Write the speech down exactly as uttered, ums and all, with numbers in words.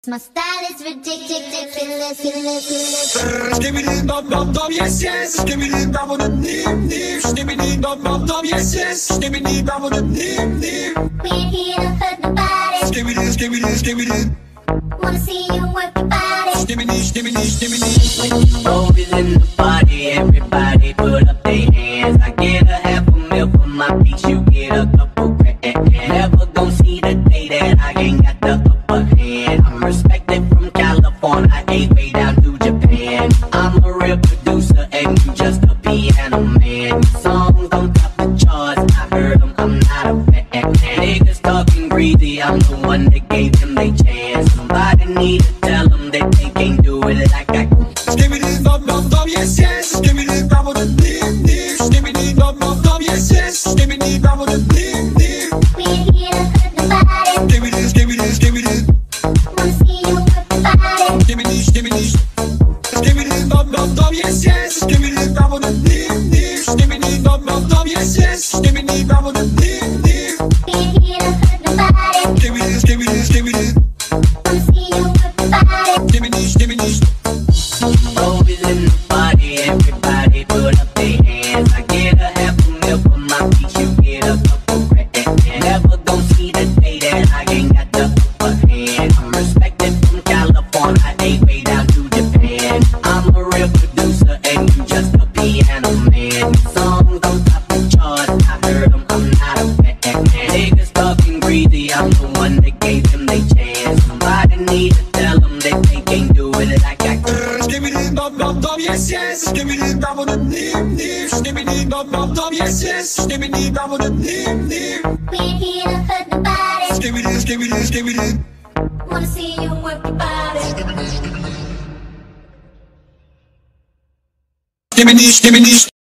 My style is ridiculous, ridiculous. Skibbity dum dum dum, yes yes. Skibbity dum dum dim dim. Skibbity dum dum dum, yes yes. Skibbity dum dum dim dim. We ain't here to hurt nobody. Skibbity skibbity skibbity. Wanna see you work your body. Skibbity skibbity skibbity. When the roll is in the party, everybody put up their hands. I get a half a mil for my beats, you get a couple grand. Never gon' see the day that I ain't got the upper hand. I'm respected from California, ain't way down to Japan. I'm a real producer and you just a piano man. Songs on top the charts, I heard them, I'm not a fan. Niggas talking greedy, I'm the one that gave them they chance. Somebody need to tell them that they can't do it like I can. Skibbity dum dum dum, yes yes. Skibbity dum dum dim dim. Skibbity dum dum dum, yes yes. Skibbity dum dum dim dim. We ain't here to hurt nobody. Skibbity skibbity skibbity. Wanna see you work your body. Skibbity skibbity. Skibbity dum dum dum, yes yes. Skibbity dum dum dim dim. Skibbity dum dum dum, yes yes. Skibbity dum dum dim dim. We ain't here to hurt nobody. Skibbity skibbity skibbity. Wanna see you work your body. Skibbity skibbity. Roll is in the party, everybody put up their hands. I get a half a mil for my beats, you get a couple grand. Never gon' see the day that I ain't got the upper hand. I'm respected from California, ain't way down to Japan. I'm a real producer and you just a piano man. Songs on top the charts, I heard them, I'm not a fan. Niggas talking greedy, I'm the one that gave them they chance. Somebody need to tell them that they can't do it like I can. Skibbity dum dum dum, yes yes. Skibbity dum dum dim dim. Skibbity dum dum dum, yes yes. Skibbity dum dum dim dim. We ain't here to hurt nobody. Skibbity skibbity skibbity. Wanna see you work your body. Skibbity skibbity.